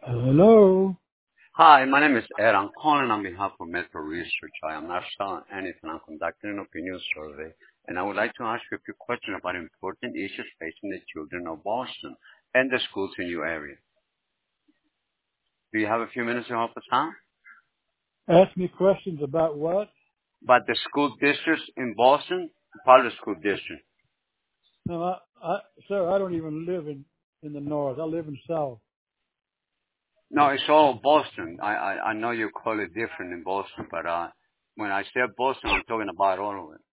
Hello. Hi, my name is Ed. I'm calling on behalf of Metro Research. I am not selling anything. I'm conducting an opinion survey, and I would like to ask you a few questions about important issues facing the children of Boston and the schools in your area. Do you have a few minutes to help us out? Ask me questions about what? About the school districts in Boston, part of the school district. No, sir, I don't even live in the north. I live in south. No, it's all Boston. I know you call it different in Boston, but when I say Boston, I'm talking about all of it.